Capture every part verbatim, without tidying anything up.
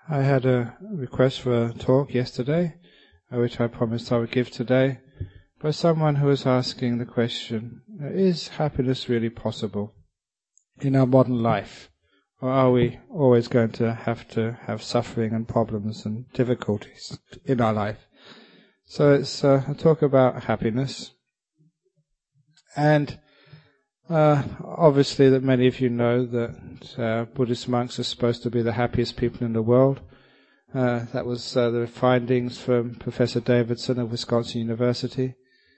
I had a request for a talk yesterday, which I promised I would give today, by someone who was asking the question, is happiness really possible in our modern life? Or are we always going to have to have suffering and problems and difficulties in our life? So it's uh, a talk about happiness. And uh, obviously that many of you know that uh, Buddhist monks are supposed to be the happiest people in the world. Uh, that was uh, the findings from Professor Davidson of Wisconsin University.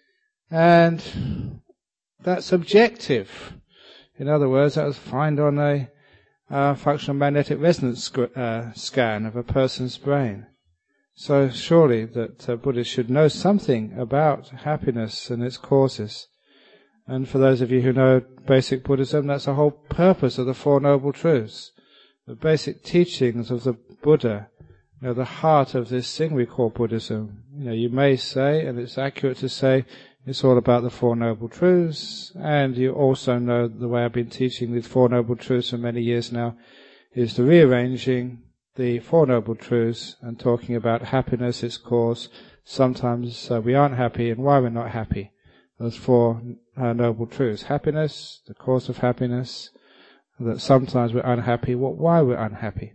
And that's objective. In other words, that was found on a uh, functional magnetic resonance sc- uh, scan of a person's brain. So surely that uh, Buddhists should know something about happiness and its causes. And for those of you who know basic Buddhism, that's the whole purpose of the Four Noble Truths. The basic teachings of the Buddha, you know, the heart of this thing we call Buddhism. You know, you may say, and it's accurate to say, it's all about the Four Noble Truths, and you also know the way I've been teaching these Four Noble Truths for many years now is the rearranging the Four Noble Truths and talking about happiness, its cause. Sometimes uh, we aren't happy and why we're not happy. Those four uh, noble truths. Happiness, the cause of happiness, that sometimes we're unhappy, what, why we're unhappy.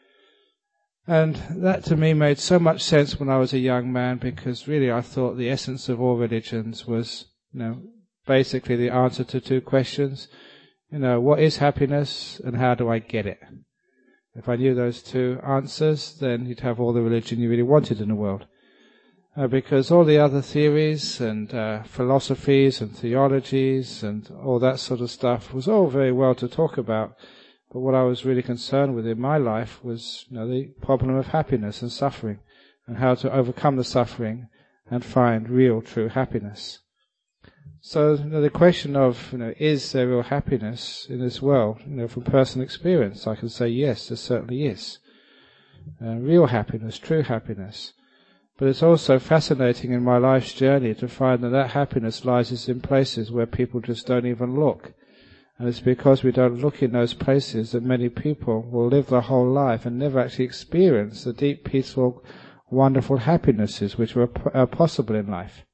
And that to me made so much sense when I was a young man, because really I thought the essence of all religions was, you know, basically the answer to two questions. You know, what is happiness and how do I get it? If I knew those two answers, then you'd have all the religion you really wanted in the world. Uh, because all the other theories and uh, philosophies and theologies and all that sort of stuff was all very well to talk about. But what I was really concerned with in my life was, you know, the problem of happiness and suffering, and how to overcome the suffering and find real, true happiness. So, you know, the question of, you know, is there real happiness in this world? You know, from personal experience, I can say yes, there certainly is. Uh, real happiness, true happiness. But it's also fascinating in my life's journey to find that that happiness lies in places where people just don't even look. And it's because we don't look in those places that many people will live their whole life and never actually experience the deep, peaceful, wonderful happinesses which are, are possible in life.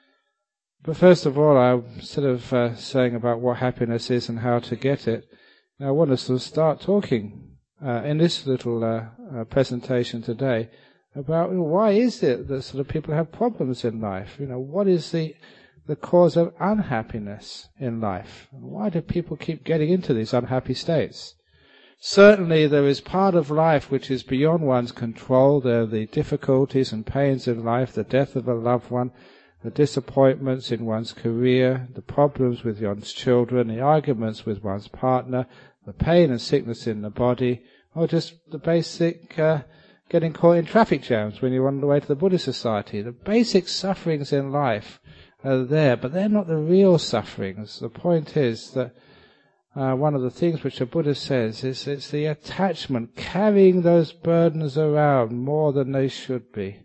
But first of all, I, instead of uh, saying about what happiness is and how to get it, I want us to start talking uh, in this little uh, uh, presentation today about, you know, why is it that sort of people have problems in life? You know, what is the the cause of unhappiness in life? Why do people keep getting into these unhappy states? Certainly there is part of life which is beyond one's control. There are the difficulties and pains in life, the death of a loved one, the disappointments in one's career, the problems with one's children, the arguments with one's partner, the pain and sickness in the body, or just the basic uh, getting caught in traffic jams when you're on the way to the Buddhist society. The basic sufferings in life are there, but they're not the real sufferings. The point is that uh, one of the things which the Buddha says is it's the attachment, carrying those burdens around more than they should be.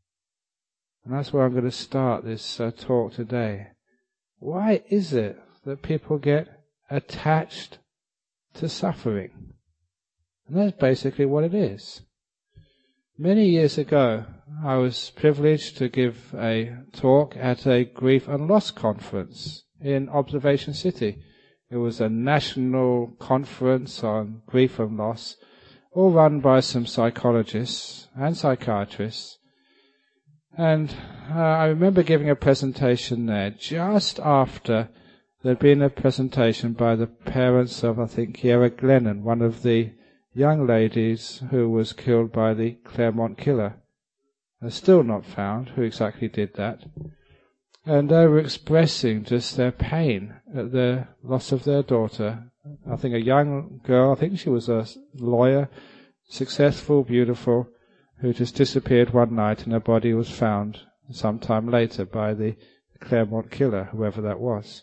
And that's where I'm going to start this uh, talk today. Why is it that people get attached to suffering? And that's basically what it is. Many years ago, I was privileged to give a talk at a grief and loss conference in Observation City. It was a national conference on grief and loss, all run by some psychologists and psychiatrists. And uh, I remember giving a presentation there just after there'd been a presentation by the parents of, I think, Kiera Glennon, one of the young ladies who was killed by the Claremont killer. They're still not found who exactly did that. And they were expressing just their pain at the loss of their daughter. I think a young girl, I think she was a lawyer, successful, beautiful, who just disappeared one night and her body was found sometime later by the Claremont killer, whoever that was.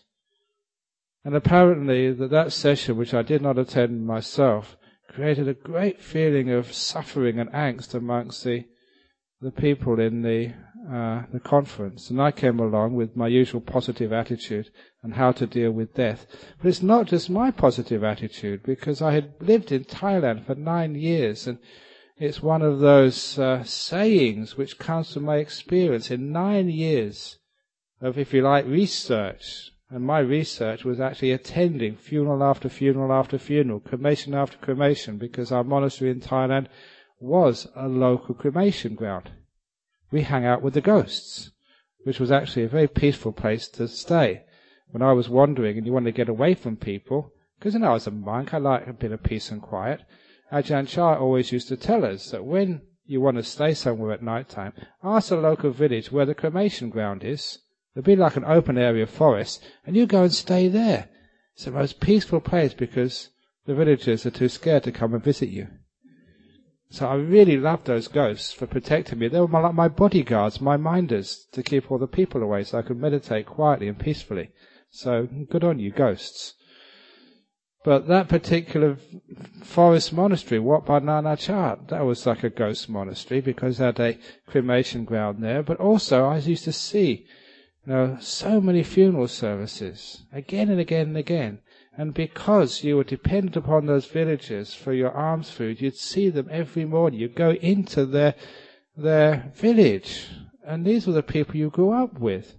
And apparently that that session, which I did not attend myself, created a great feeling of suffering and angst amongst the the people in the uh, the conference. And I came along with my usual positive attitude and how to deal with death. But it's not just my positive attitude, because I had lived in Thailand for nine years and It's one of those uh, sayings which comes from my experience in nine years of, if you like, research. And my research was actually attending funeral after funeral after funeral, cremation after cremation, because our monastery in Thailand was a local cremation ground. We hung out with the ghosts, which was actually a very peaceful place to stay. When I was wandering and you wanted to get away from people, because you know I was a monk, I like a bit of peace and quiet. Ajahn Chah always used to tell us that when you want to stay somewhere at night time, ask the local village where the cremation ground is. There'll be like an open area of forest, and you go and stay there. It's the most peaceful place because the villagers are too scared to come and visit you. So I really loved those ghosts for protecting me. They were my, like my bodyguards, my minders, to keep all the people away so I could meditate quietly and peacefully. So good on you, ghosts. But that particular forest monastery, Wat Pah Nanachat, that was like a ghost monastery because they had a cremation ground there. But also I used to see, you know, so many funeral services, again and again and again. And because you were dependent upon those villagers for your alms food, you'd see them every morning. You'd go into their, their village. And these were the people you grew up with.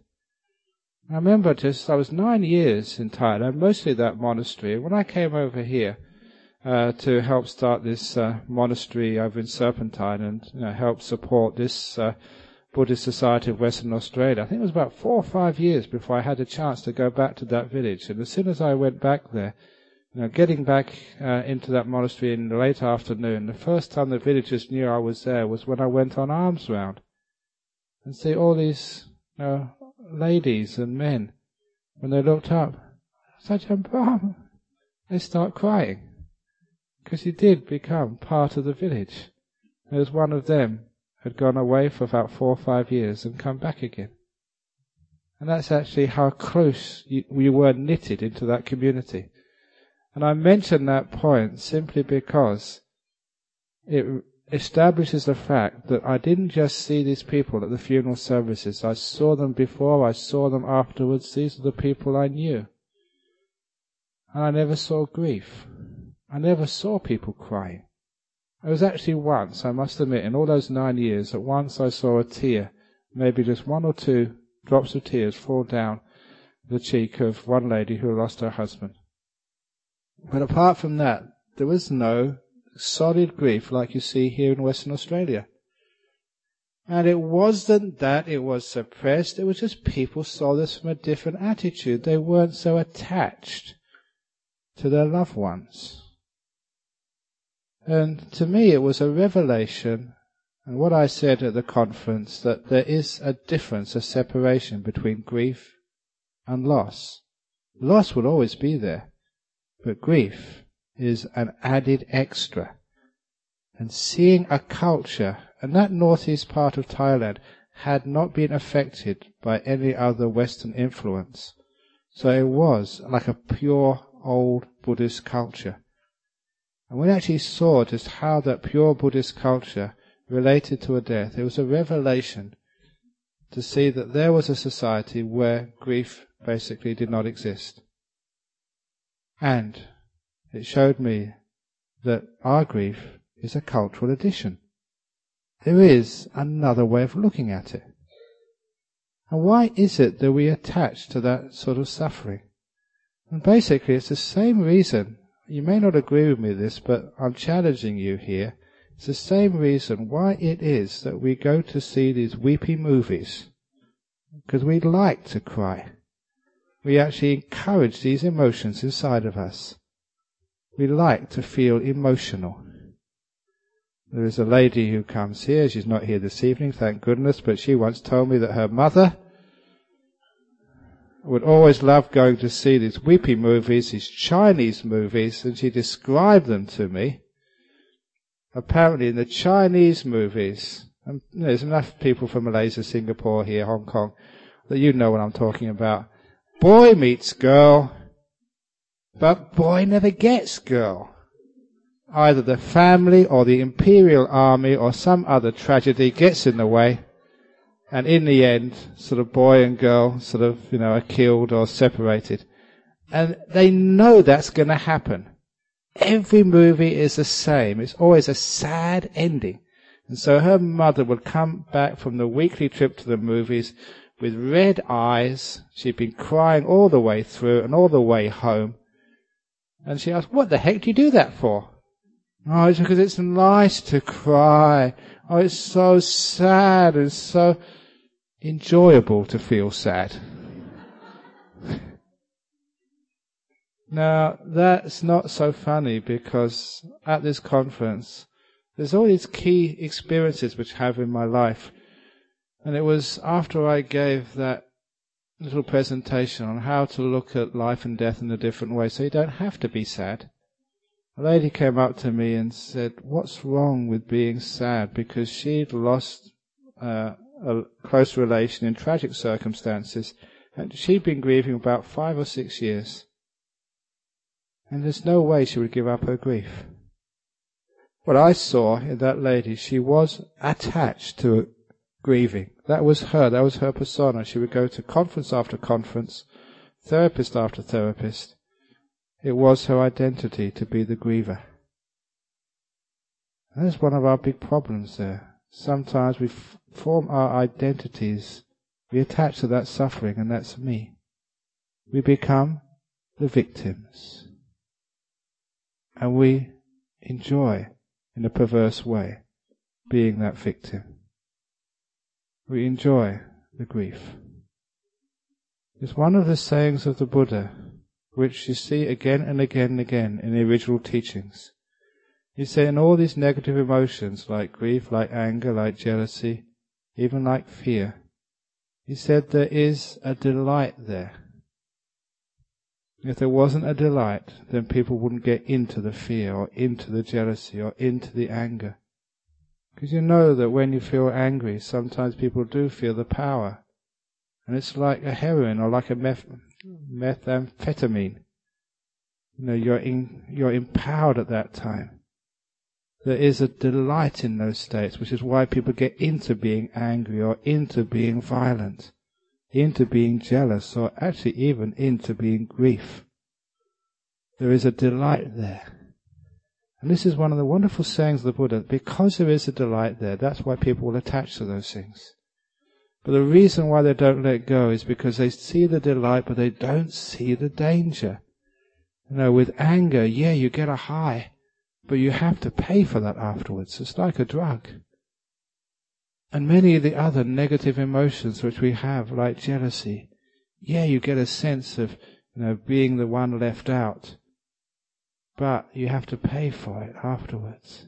I remember just, I was nine years in Thailand, mostly that monastery. When I came over here uh, to help start this uh, monastery over in Serpentine and you know, help support this uh, Buddhist Society of Western Australia, I think it was about four or five years before I had a chance to go back to that village. And as soon as I went back there, you know, getting back uh, into that monastery in the late afternoon, the first time the villagers knew I was there was when I went on alms round. And see all these, you know, ladies and men, when they looked up, Sajjan Brahm, they start crying, because he did become part of the village. There was one of them had gone away for about four or five years and come back again. And that's actually how close you, you were knitted into that community. And I mention that point simply because it establishes the fact that I didn't just see these people at the funeral services. I saw them before, I saw them afterwards. These are the people I knew. And I never saw grief. I never saw people crying. It was actually once, I must admit, in all those nine years, that once I saw a tear, maybe just one or two drops of tears fall down the cheek of one lady who lost her husband. But apart from that, there was no solid grief like you see here in Western Australia. And it wasn't that it was suppressed, it was just people saw this from a different attitude. They weren't so attached to their loved ones. And to me it was a revelation, and what I said at the conference, that there is a difference, a separation between grief and loss. Loss will always be there, but grief is an added extra. And seeing a culture, and that northeast part of Thailand had not been affected by any other Western influence. So it was like a pure old Buddhist culture. And we actually saw just how that pure Buddhist culture related to a death. It was a revelation to see that there was a society where grief basically did not exist. And it showed me that our grief is a cultural addition. There is another way of looking at it. And why is it that we attach to that sort of suffering? And basically it's the same reason. You may not agree with me with this, but I'm challenging you here. It's the same reason why it is that we go to see these weepy movies. Because we like to cry. We actually encourage these emotions inside of us. We like to feel emotional. There is a lady who comes here. She's not here this evening, thank goodness, but she once told me that her mother would always love going to see these weepy movies, these Chinese movies, and she described them to me. Apparently in the Chinese movies, and there's enough people from Malaysia, Singapore here, Hong Kong, that you know what I'm talking about. Boy meets girl, but boy never gets girl. Either the family or the imperial army or some other tragedy gets in the way, and in the end, sort of boy and girl sort of, you know, are killed or separated. And they know that's going to happen. every movie is the same. It's always a sad ending. And so her mother would come back from the weekly trip to the movies with red eyes. She'd been crying all the way through and all the way home. And she asked, what the heck do you do that for? Oh, it's because it's nice to cry. Oh, it's so sad and so enjoyable to feel sad. Now, that's not so funny, because at this conference, there's all these key experiences which I have in my life. And it was after I gave that little presentation on how to look at life and death in a different way, so you don't have to be sad. A lady came up to me and said, what's wrong with being sad? Because she'd lost uh, a close relation in tragic circumstances, and she'd been grieving about five or six years. And there's no way she would give up her grief. What I saw in that lady, she was attached to grieving. That was her, that was her persona. She would go to conference after conference, therapist after therapist. It was her identity to be the griever. And that's one of our big problems there. Sometimes we f- form our identities, we attach to that suffering, and that's me. We become the victims. And we enjoy, in a perverse way, being that victim. We enjoy the grief. It's one of the sayings of the Buddha, which you see again and again and again in the original teachings. He said in all these negative emotions, like grief, like anger, like jealousy, even like fear, he said there is a delight there. If there wasn't a delight, then people wouldn't get into the fear or into the jealousy or into the anger. Because you know that when you feel angry, sometimes people do feel the power. And it's like a heroin or like a meth- methamphetamine. You know, you're in, you're empowered at that time. There is a delight in those states, which is why people get into being angry or into being violent, into being jealous, or actually even into being grief. There is a delight there. And this is one of the wonderful sayings of the Buddha. Because there is a delight there, that's why people will attach to those things. But the reason why they don't let go is because they see the delight, but they don't see the danger. You know, with anger, yeah, you get a high, but you have to pay for that afterwards. It's like a drug. And many of the other negative emotions which we have, like jealousy, yeah, you get a sense of, you know, being the one left out, but you have to pay for it afterwards.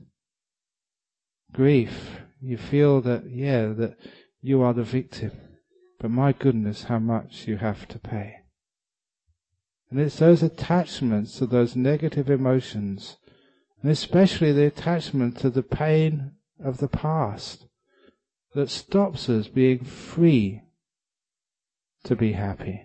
Grief, you feel that, yeah, that you are the victim, but my goodness, how much you have to pay. And it's those attachments to those negative emotions, and especially the attachment to the pain of the past, that stops us being free to be happy.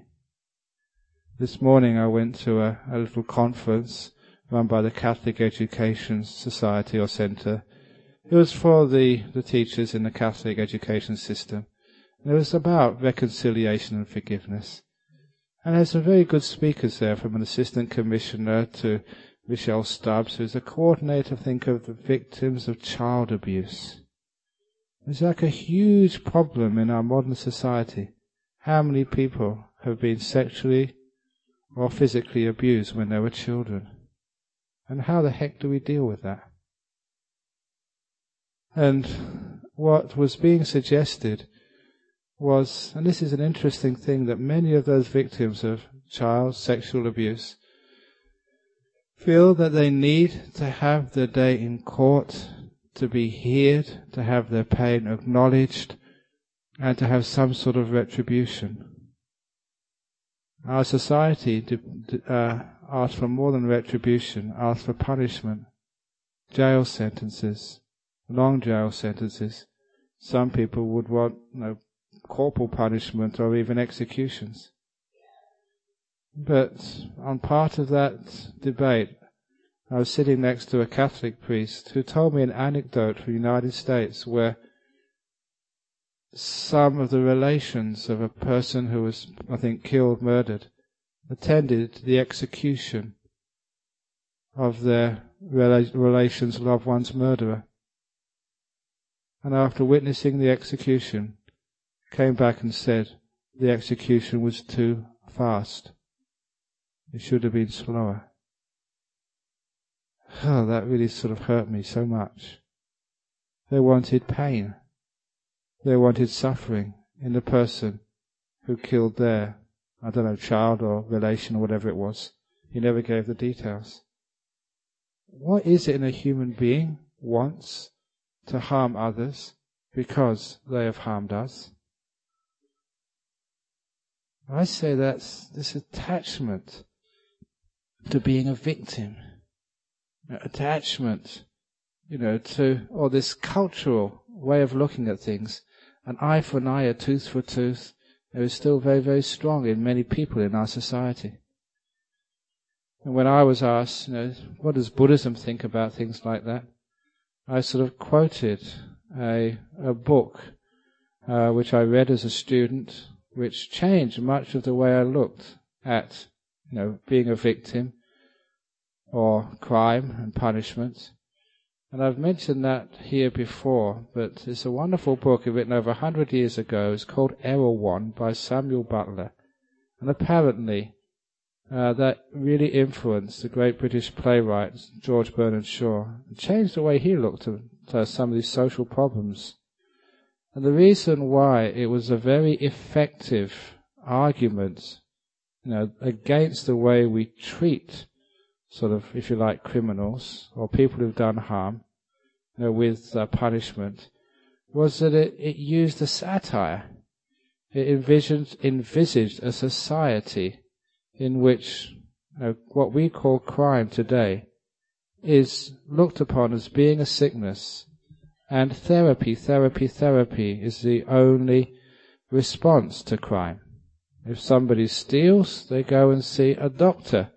This morning I went to a, a little conference run by the Catholic Education Society or Centre. It was for the, the teachers in the Catholic education system. And it was about reconciliation and forgiveness. And there's some very good speakers there, from an assistant commissioner to Michelle Stubbs, who's a coordinator, I think, of the victims of child abuse. It's like a huge problem in our modern society. How many people have been sexually or physically abused when they were children? And how the heck do we deal with that? And what was being suggested was, and this is an interesting thing, that many of those victims of child sexual abuse feel that they need to have their day in court, to be heard, to have their pain acknowledged, and to have some sort of retribution. Our society uh, asks for more than retribution, asks for punishment, jail sentences, long jail sentences. Some people would want, you know, corporal punishment or even executions. But on part of that debate, I was sitting next to a Catholic priest who told me an anecdote from the United States where some of the relations of a person who was, I think, killed, murdered, attended the execution of their rela- relation's loved one's murderer. And after witnessing the execution, came back and said the execution was too fast. It should have been slower. Oh, that really sort of hurt me so much. They wanted pain. They wanted suffering in the person who killed their, I don't know, child or relation or whatever it was. He never gave the details. What is it in a human being wants to harm others because they have harmed us? I say that's this attachment to being a victim. Attachment, you know, to, or this cultural way of looking at things. An eye for an eye, a tooth for a tooth, it is still very, very strong in many people in our society. And when I was asked, you know, what does Buddhism think about things like that? I sort of quoted a, a book uh, which I read as a student, which changed much of the way I looked at, you know, being a victim or crime and punishment. And I've mentioned that here before, but it's a wonderful book written over a hundred years ago. It's called Erewhon by Samuel Butler. And apparently uh, that really influenced the great British playwright George Bernard Shaw and changed the way he looked at uh, some of these social problems. And the reason why it was a very effective argument, you know, against the way we treat sort of, if you like, criminals or people who've done harm, you know, with uh, punishment, was that it, it used a satire. It envisioned, envisaged a society in which, you know, what we call crime today is looked upon as being a sickness, and therapy, therapy, therapy is the only response to crime. If somebody steals, they go and see a doctor.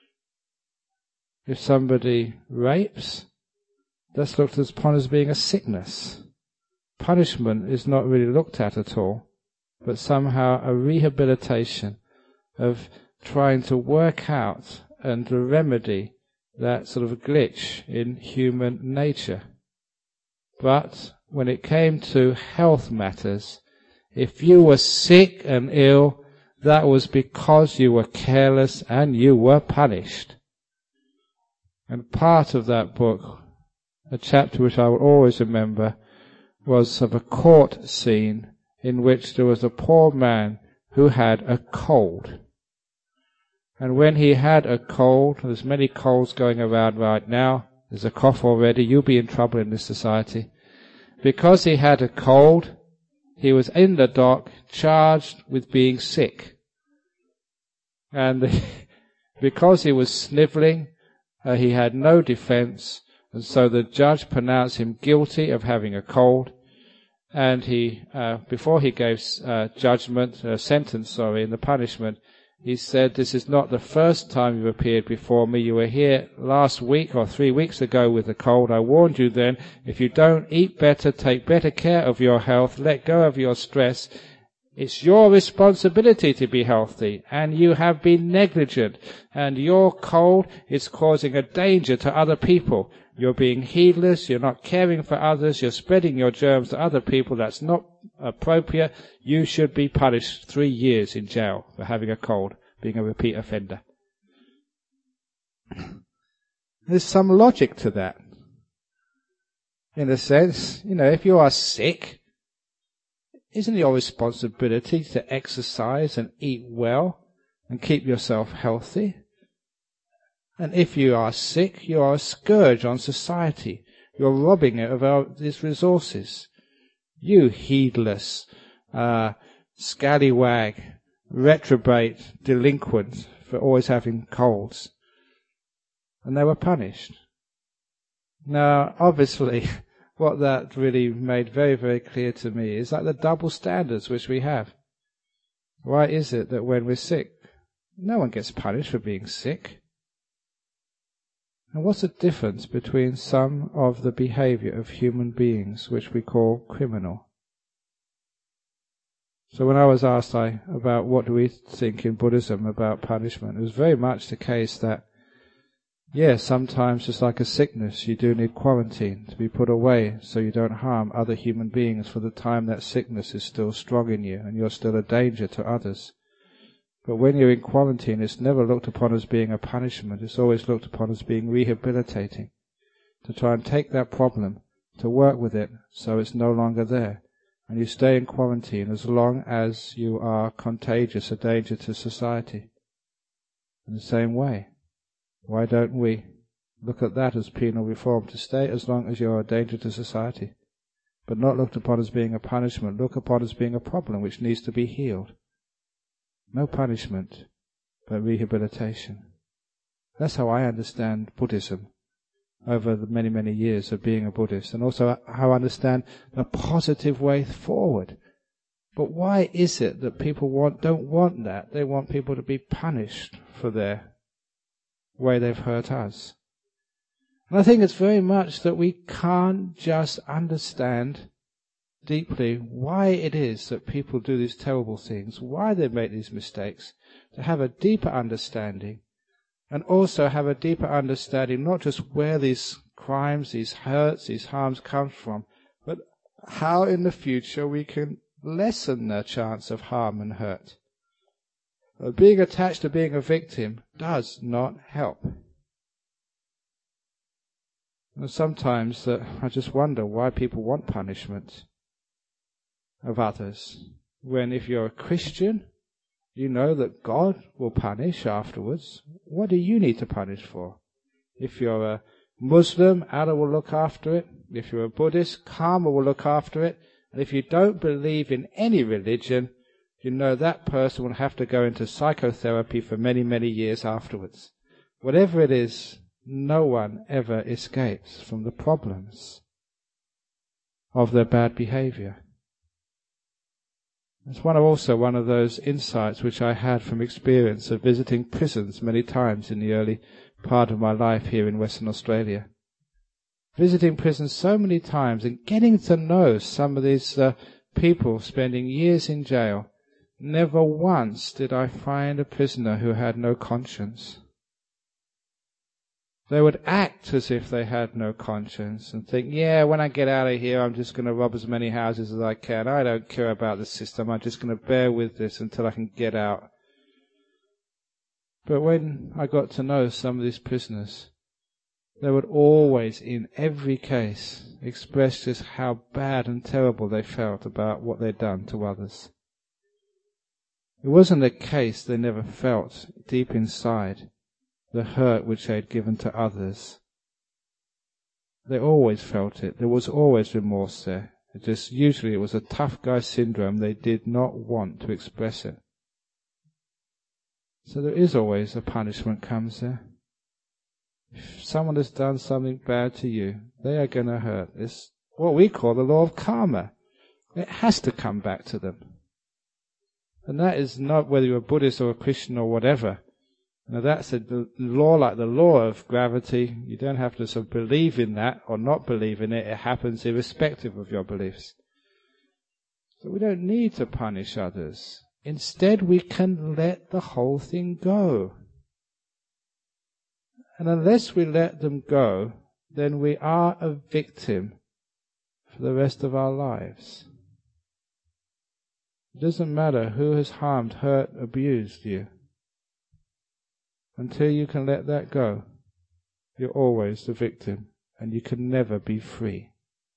If somebody rapes, that's looked upon as being a sickness. Punishment is not really looked at at all, but somehow a rehabilitation of trying to work out and to remedy that sort of glitch in human nature. But when it came to health matters, if you were sick and ill, that was because you were careless and you were punished. And part of that book, a chapter which I will always remember, was of a court scene in which there was a poor man who had a cold. And when he had a cold, there's many colds going around right now, there's a cough already, you'll be in trouble in this society. Because he had a cold, he was in the dock charged with being sick. And because he was snivelling, Uh, he had no defense, and so the judge pronounced him guilty of having a cold, and he, uh, before he gave uh, judgment, uh, sentence, sorry, in the punishment, he said, "This is not the first time you've appeared before me. You were here last week or three weeks ago with a cold. I warned you then, if you don't eat better, take better care of your health, let go of your stress, it's your responsibility to be healthy, and you have been negligent, and your cold is causing a danger to other people. You're being heedless, you're not caring for others, you're spreading your germs to other people. That's not appropriate. You should be punished three years in jail for having a cold, being a repeat offender." There's some logic to that. In a sense, you know, if you are sick, isn't it your responsibility to exercise and eat well and keep yourself healthy? And if you are sick, you are a scourge on society. You're robbing it of our, its resources. You heedless, uh, scallywag, reprobate, delinquent for always having colds. And they were punished. Now, obviously, what that really made very, very clear to me is like the double standards which we have. Why is it that when we're sick, no one gets punished for being sick? And what's the difference between some of the behavior of human beings which we call criminal? So when I was asked I, about what do we think in Buddhism about punishment, it was very much the case that Yeah, sometimes it's like a sickness. You do need quarantine to be put away so you don't harm other human beings for the time that sickness is still strong in you and you're still a danger to others. But when you're in quarantine, it's never looked upon as being a punishment. It's always looked upon as being rehabilitating, to try and take that problem, to work with it so it's no longer there. And you stay in quarantine as long as you are contagious, a danger to society. In the same way, why don't we look at that as penal reform, to stay as long as you're a danger to society, but not looked upon as being a punishment, look upon as being a problem which needs to be healed. No punishment, but rehabilitation. That's how I understand Buddhism over the many, many years of being a Buddhist, and also how I understand the positive way forward. But why is it that people want don't want that? They want people to be punished for their way they've hurt us. And I think it's very much that we can't just understand deeply why it is that people do these terrible things, why they make these mistakes, to have a deeper understanding, and also have a deeper understanding not just where these crimes, these hurts, these harms come from, but how in the future we can lessen their chance of harm and hurt. Uh, being attached to being a victim does not help. And sometimes uh, I just wonder why people want punishment of others, when if you're a Christian, you know that God will punish afterwards. What do you need to punish for? If you're a Muslim, Allah will look after it. If you're a Buddhist, Karma will look after it. And if you don't believe in any religion, you know that person will have to go into psychotherapy for many, many years afterwards. Whatever it is, no one ever escapes from the problems of their bad behavior. It's one of also one of those insights which I had from experience of visiting prisons many times in the early part of my life here in Western Australia. Visiting prisons so many times and getting to know some of these uh, people spending years in jail. Never once did I find a prisoner who had no conscience. They would act as if they had no conscience and think, yeah, when I get out of here, I'm just going to rob as many houses as I can. I don't care about the system. I'm just going to bear with this until I can get out. But when I got to know some of these prisoners, they would always, in every case, express just how bad and terrible they felt about what they'd done to others. It wasn't a case they never felt deep inside the hurt which they had given to others. They always felt it. There was always remorse there. It just usually it was a tough guy syndrome. They did not want to express it. So there is always a punishment comes there. If someone has done something bad to you, they are going to hurt. It's what we call the law of karma. It has to come back to them. And that is not whether you're a Buddhist or a Christian or whatever. Now that's a law like the law of gravity. You don't have to sort of believe in that or not believe in it. It happens irrespective of your beliefs. So we don't need to punish others. Instead, we can let the whole thing go. And unless we let them go, then we are a victim for the rest of our lives. It doesn't matter who has harmed, hurt, abused you. Until you can let that go, you're always the victim, and you can never be free.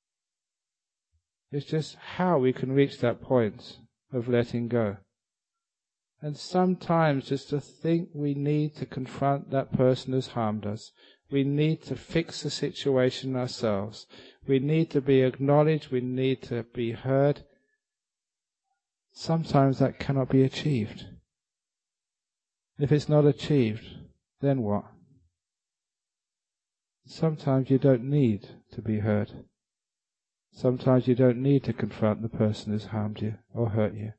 It's just how we can reach that point of letting go. And sometimes just to think we need to confront that person who's harmed us. We need to fix the situation ourselves. We need to be acknowledged. We need to be heard. Sometimes that cannot be achieved. If it's not achieved, then what? Sometimes you don't need to be heard. Sometimes you don't need to confront the person who's harmed you or hurt you.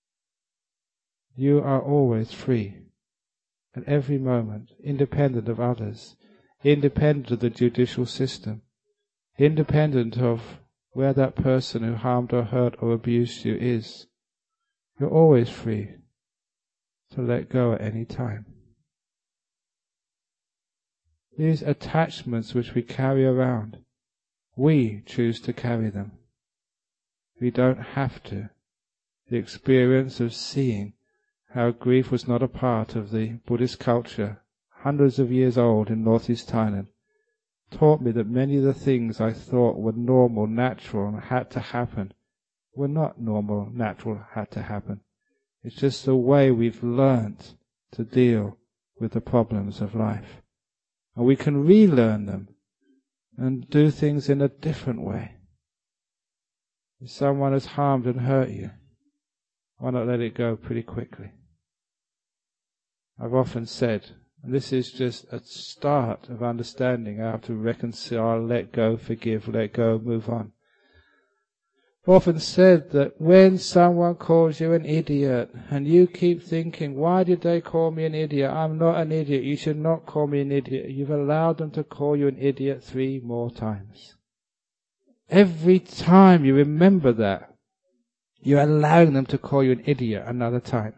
You are always free, at every moment, independent of others, independent of the judicial system, independent of where that person who harmed or hurt or abused you is. You're always free to let go at any time. These attachments which we carry around, we choose to carry them. We don't have to. The experience of seeing how grief was not a part of the Buddhist culture, hundreds of years old in northeast Thailand, taught me that many of the things I thought were normal, natural, and had to happen were not normal, natural, had to happen. It's just the way we've learnt to deal with the problems of life. And we can relearn them and do things in a different way. If someone has harmed and hurt you, why not let it go pretty quickly? I've often said, and this is just a start of understanding how to reconcile, let go, forgive, let go, move on. I've often said that when someone calls you an idiot and you keep thinking, why did they call me an idiot? I'm not an idiot. You should not call me an idiot. You've allowed them to call you an idiot three more times. Every time you remember that, you're allowing them to call you an idiot another time.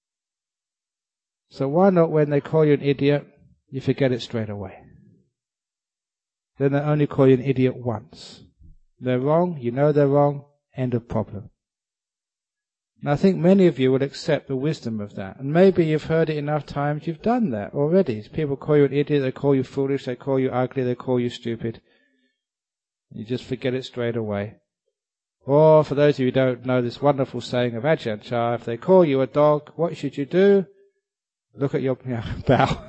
So why not when they call you an idiot, you forget it straight away? Then they only call you an idiot once. They're wrong, you know they're wrong, end of problem. And I think many of you will accept the wisdom of that. And maybe you've heard it enough times, you've done that already. People call you an idiot, they call you foolish, they call you ugly, they call you stupid. You just forget it straight away. Or for those of you who don't know this wonderful saying of Ajahn Chah, if they call you a dog, what should you do? Look at your yeah, bow.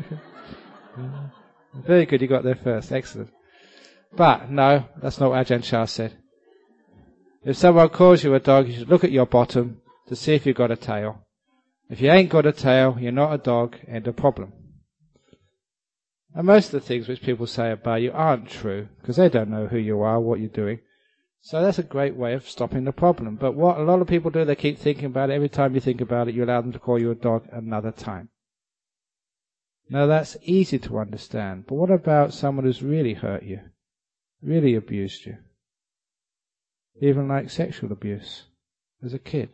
Very good, you got there first. Excellent. But no, that's not what Ajahn Chah said. If someone calls you a dog, you should look at your bottom to see if you've got a tail. If you ain't got a tail, you're not a dog, end of problem. And most of the things which people say about you aren't true, because they don't know who you are, what you're doing. So that's a great way of stopping the problem. But what a lot of people do, they keep thinking about it. Every time you think about it, you allow them to call you a dog another time. Now that's easy to understand. But what about someone who's really hurt you, really abused you? Even like sexual abuse as a kid.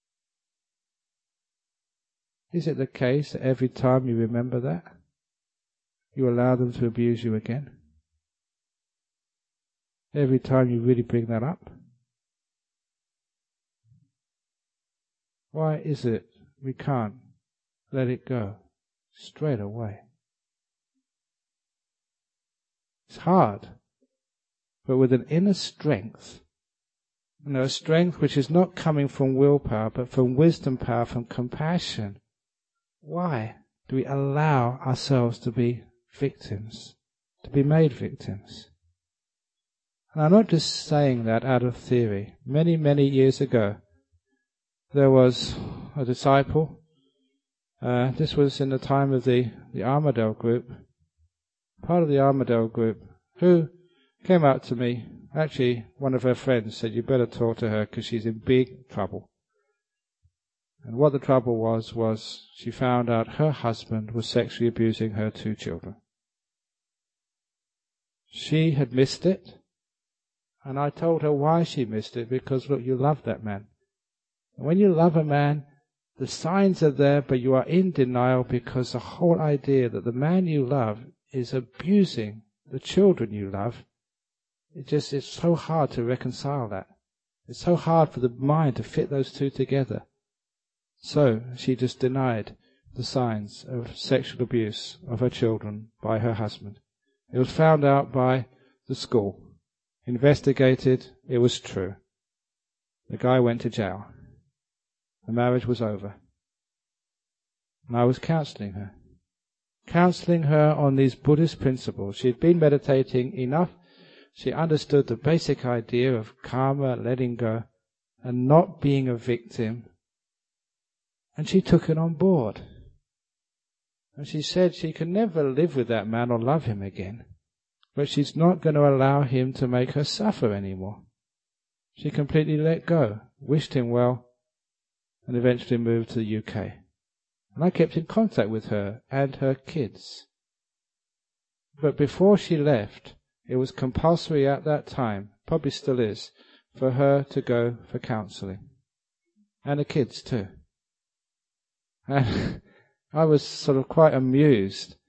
Is it the case that every time you remember that, you allow them to abuse you again? Every time you really bring that up? Why is it we can't let it go straight away? It's hard, but with an inner strength, you know, a strength which is not coming from willpower, but from wisdom power, from compassion. Why do we allow ourselves to be victims, to be made victims? And I'm not just saying that out of theory. Many, many years ago, there was a disciple. Uh, this was in the time of the, the Armadale group, part of the Armadale group, who came up to me. Actually, one of her friends said, you better talk to her because she's in big trouble. And what the trouble was, was she found out her husband was sexually abusing her two children. She had missed it. And I told her why she missed it, because look, you love that man. And when you love a man, the signs are there, but you are in denial because the whole idea that the man you love is abusing the children you love, it just, it's so hard to reconcile that. It's so hard for the mind to fit those two together. So she just denied the signs of sexual abuse of her children by her husband. It was found out by the school. Investigated, it was true. The guy went to jail. The marriage was over. And I was counseling her. Counseling her on these Buddhist principles. She had been meditating enough. She understood the basic idea of karma, letting go, and not being a victim. And she took it on board. And she said she can never live with that man or love him again. But she's not going to allow him to make her suffer anymore. She completely let go, wished him well, and eventually moved to the U K. And I kept in contact with her and her kids. But before she left, it was compulsory at that time, probably still is, for her to go for counselling. And the kids too. And I was sort of quite amused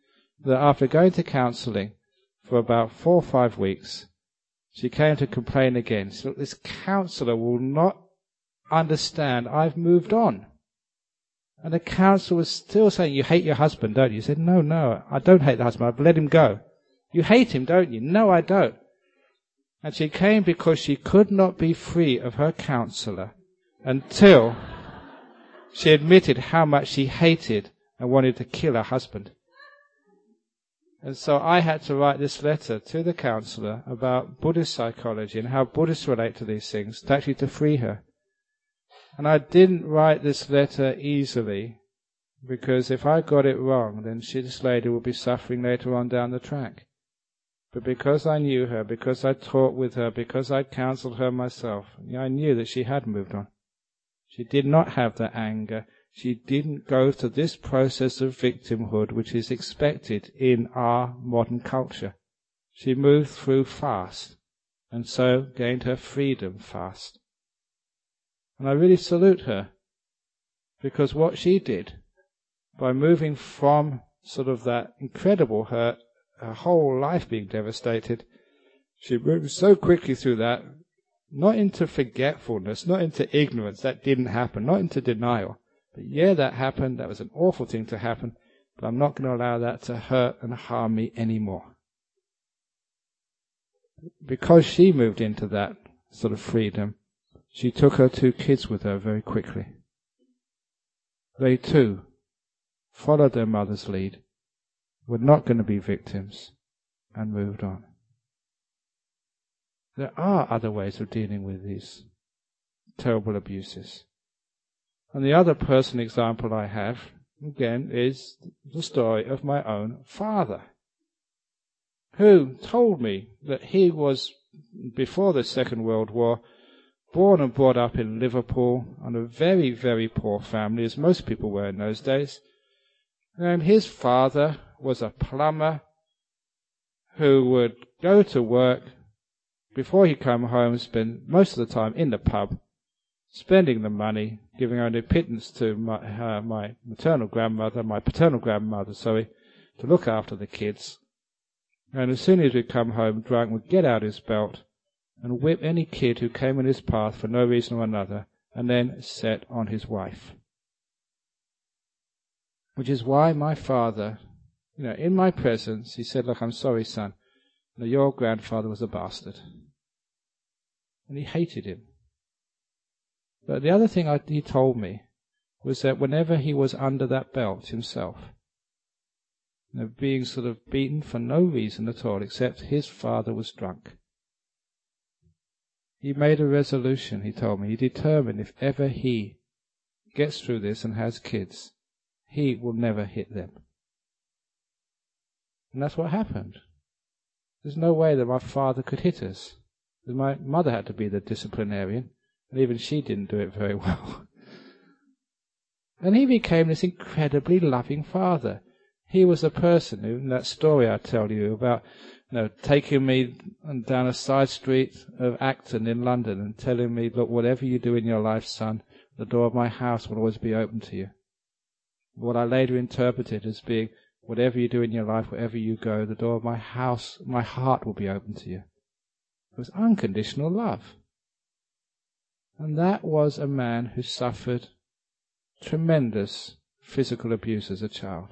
that after going to counselling for about four or five weeks, she came to complain again. So this counsellor will not understand. I've moved on. And the counsellor was still saying, you hate your husband, don't you? He said, no, no, I don't hate the husband. I've let him go. You hate him, don't you? No, I don't. And she came because she could not be free of her counsellor until she admitted how much she hated and wanted to kill her husband. And so I had to write this letter to the counsellor about Buddhist psychology and how Buddhists relate to these things, to actually to free her. And I didn't write this letter easily, because if I got it wrong, then she, this lady would be suffering later on down the track. But because I knew her, because I talked with her, because I counselled her myself, I knew that she had moved on. She did not have that anger. She didn't go through this process of victimhood which is expected in our modern culture. She moved through fast, and so gained her freedom fast. And I really salute her, because what she did, by moving from sort of that incredible hurt, her whole life being devastated, she moved so quickly through that, not into forgetfulness, not into ignorance, that didn't happen, not into denial. But yeah, that happened, that was an awful thing to happen, but I'm not going to allow that to hurt and harm me anymore. Because she moved into that sort of freedom, she took her two kids with her very quickly. They too followed their mother's lead, were not going to be victims, and moved on. There are other ways of dealing with these terrible abuses. And the other personal example I have, again, is the story of my own father, who told me that he was, before the Second World War, born and brought up in Liverpool on a very, very poor family, as most people were in those days. And his father was a plumber who would go to work, before he came home, spend most of the time in the pub, spending the money, giving only pittance to my, uh, my maternal grandmother, my paternal grandmother, sorry, to look after the kids. And as soon as he'd come home drunk, would get out his belt and whip any kid who came in his path for no reason or another, and then set on his wife. Which is why my father, you know, in my presence, he said, look, I'm sorry, son, you know, your grandfather was a bastard. And he hated him. But the other thing I, he told me was that whenever he was under that belt himself, you know, being sort of beaten for no reason at all, except his father was drunk, he made a resolution, he told me. He determined if ever he gets through this and has kids, he will never hit them. And that's what happened. There's no way that my father could hit us. My mother had to be the disciplinarian, and even she didn't do it very well. And he became this incredibly loving father. He was a person who, in that story I tell you about, you know, taking me down a side street of Acton in London and telling me, look, whatever you do in your life, son, the door of my house will always be open to you. What I later interpreted as being, whatever you do in your life, wherever you go, the door of my house, my heart will be open to you. It was unconditional love. And that was a man who suffered tremendous physical abuse as a child.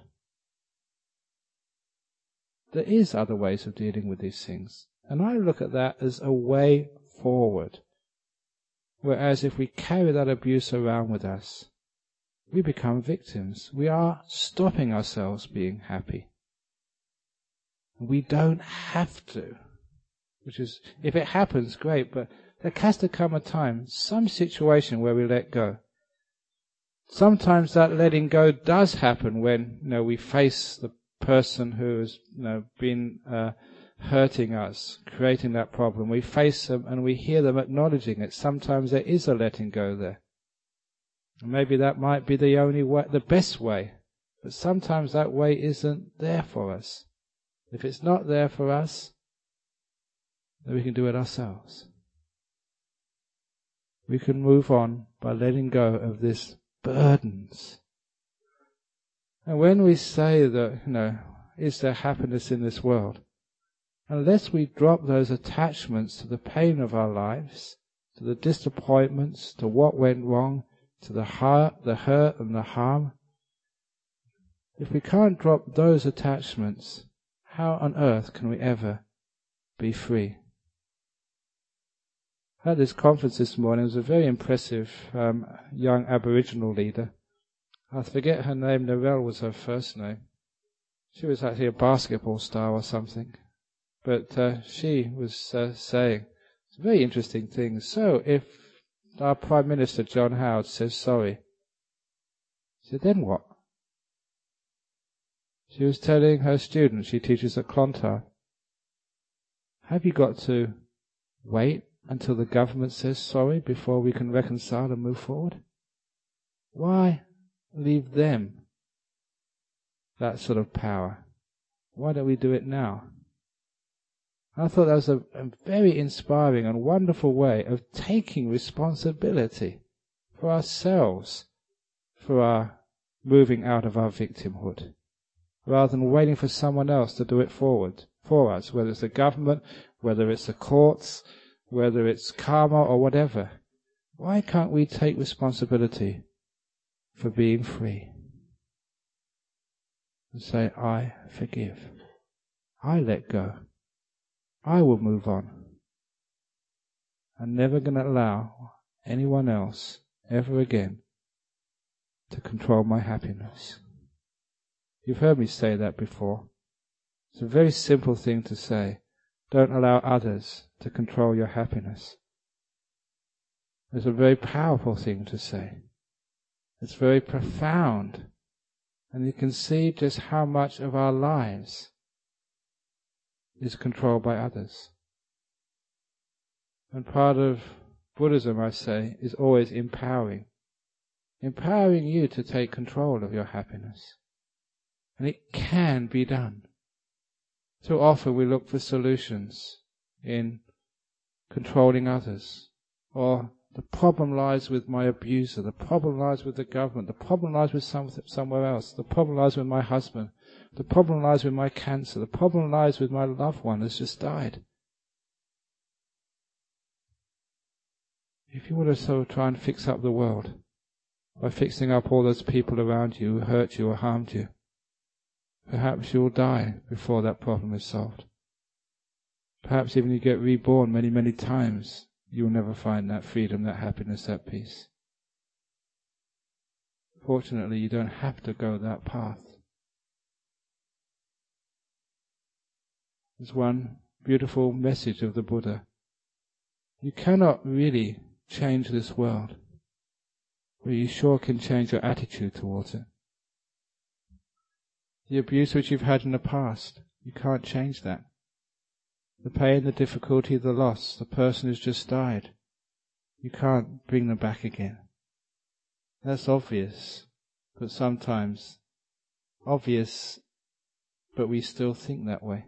There is other ways of dealing with these things. And I look at that as a way forward. Whereas if we carry that abuse around with us, we become victims. We are stopping ourselves being happy. We don't have to. Which is, if it happens, great, but there has to come a time, some situation where we let go. Sometimes that letting go does happen when, you know, we face the person who has, you know, been uh, hurting us, creating that problem. We face them and we hear them acknowledging it. Sometimes there is a letting go there. And maybe that might be the only way, the best way. But sometimes that way isn't there for us. If it's not there for us, then we can do it ourselves. We can move on by letting go of this burdens. And when we say that, you know, is there happiness in this world? Unless we drop those attachments to the pain of our lives, to the disappointments, to what went wrong, to the hurt, the hurt and the harm, if we can't drop those attachments, how on earth can we ever be free? I had this conference this morning. It was a very impressive um, young Aboriginal leader. I forget her name. Narelle was her first name. She was actually a basketball star or something. But uh, she was uh, saying some very interesting things. So if our Prime Minister, John Howard, says sorry, she said, then what? She was telling her students, she teaches at Clontarf, have you got to wait until the government says sorry before we can reconcile and move forward? Why leave them that sort of power? Why don't we do it now? I thought that was a, a very inspiring and wonderful way of taking responsibility for ourselves, for our moving out of our victimhood, rather than waiting for someone else to do it forward for us, whether it's the government, whether it's the courts, whether it's karma or whatever. Why can't we take responsibility for being free? And say, I forgive. I let go. I will move on. I'm never going to allow anyone else ever again to control my happiness. You've heard me say that before. It's a very simple thing to say. Don't allow others to control your happiness. It's a very powerful thing to say. It's very profound. And you can see just how much of our lives is controlled by others. And part of Buddhism, I say, is always empowering. Empowering you to take control of your happiness. And it can be done. Too often we look for solutions in controlling others. Or the problem lies with my abuser, the problem lies with the government, the problem lies with some, somewhere else, the problem lies with my husband, the problem lies with my cancer, the problem lies with my loved one who's just died. If you want to sort of try and fix up the world by fixing up all those people around you who hurt you or harmed you, perhaps you'll die before that problem is solved. Perhaps even you get reborn many, many times, you'll never find that freedom, that happiness, that peace. Fortunately, you don't have to go that path. There's one beautiful message of the Buddha. You cannot really change this world, but you sure can change your attitude towards it. The abuse which you've had in the past, you can't change that. The pain, the difficulty, the loss, the person who's just died, you can't bring them back again. That's obvious, but sometimes obvious, but we still think that way.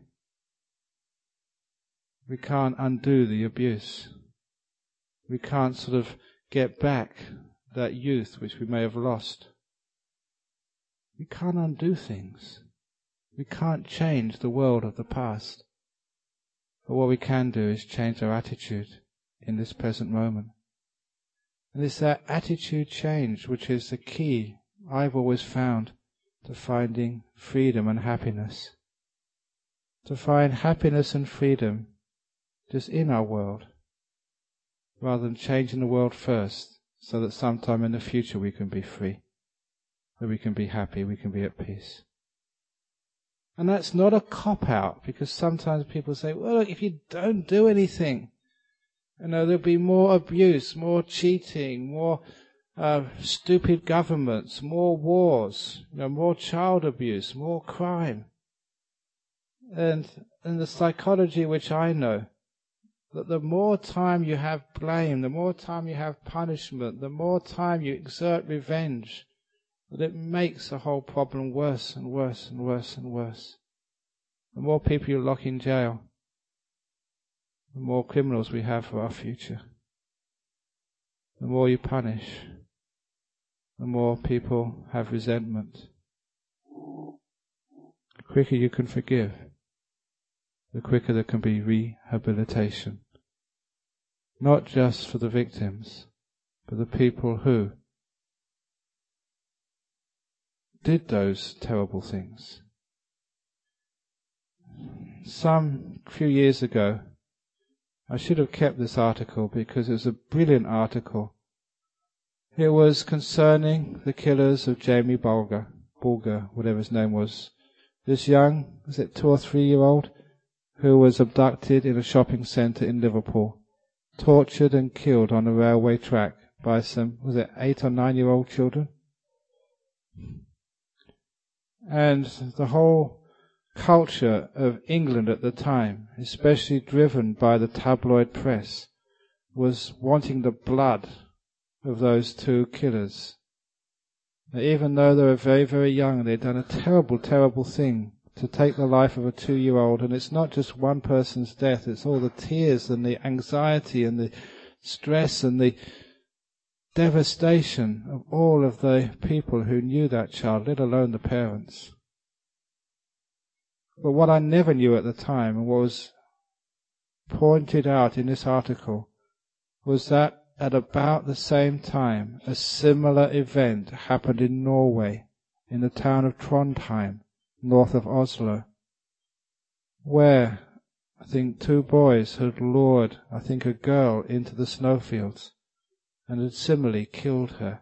We can't undo the abuse. We can't sort of get back that youth which we may have lost. We can't undo things. We can't change the world of the past. But what we can do is change our attitude in this present moment. And it's that attitude change which is the key I've always found to finding freedom and happiness. To find happiness and freedom just in our world, rather than changing the world first, so that sometime in the future we can be free, that we can be happy, we can be at peace. And that's not a cop-out, because sometimes people say, well, look, if you don't do anything, you know, there'll be more abuse, more cheating, more uh, stupid governments, more wars, you know, more child abuse, more crime. And in the psychology which I know, that the more time you have blame, the more time you have punishment, the more time you exert revenge, that it makes the whole problem worse and worse and worse and worse. The more people you lock in jail, the more criminals we have for our future. The more you punish, the more people have resentment. the quicker you can forgive, the quicker there can be rehabilitation. Not just for the victims, but the people who did those terrible things. Some few years ago, I should have kept this article because it was a brilliant article. It was concerning the killers of Jamie Bulger, Bulger, whatever his name was. This young, was it two or three year old, who was abducted in a shopping centre in Liverpool, tortured and killed on a railway track by some, was it eight or nine year old children? And the whole culture of England at the time, especially driven by the tabloid press, was wanting the blood of those two killers. Now, even though they were very, very young, they'd done a terrible, terrible thing to take the life of a two-year-old. And it's not just one person's death, it's all the tears and the anxiety and the stress and the devastation of all of the people who knew that child, let alone the parents. But what I never knew at the time, and what was pointed out in this article, was that at about the same time, a similar event happened in Norway, in the town of Trondheim, north of Oslo, where I think two boys had lured, I think, a girl into the snowfields and had similarly killed her.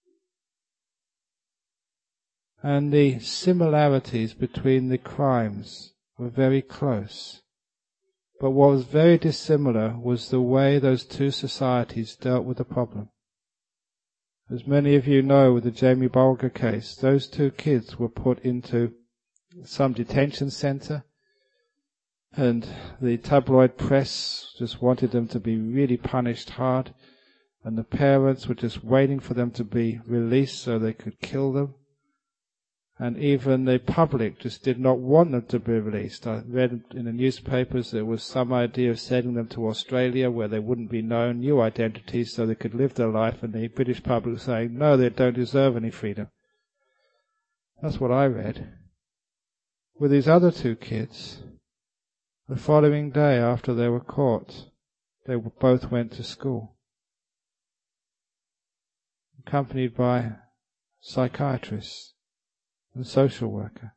And the similarities between the crimes were very close. But what was very dissimilar was the way those two societies dealt with the problem. As many of you know, with the Jamie Bulger case, those two kids were put into some detention centre, and the tabloid press just wanted them to be really punished hard, and the parents were just waiting for them to be released so they could kill them. And even the public just did not want them to be released. I read in the newspapers there was some idea of sending them to Australia where they wouldn't be known, new identities, so they could live their life, and the British public was saying, no, they don't deserve any freedom. That's what I read. With these other two kids, the following day after they were caught, they both went to school, accompanied by psychiatrists and social worker.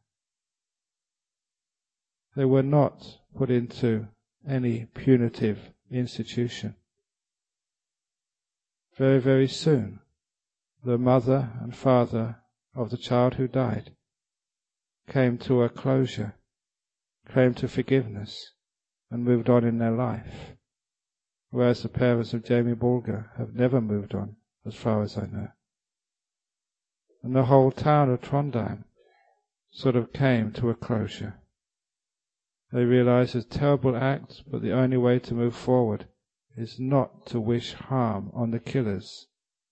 They were not put into any punitive institution. Very, very soon, the mother and father of the child who died came to a closure, came to forgiveness, and moved on in their life, whereas the parents of Jamie Bulger have never moved on, as far as I know. And the whole town of Trondheim sort of came to a closure. They realized it's a terrible act, but the only way to move forward is not to wish harm on the killers.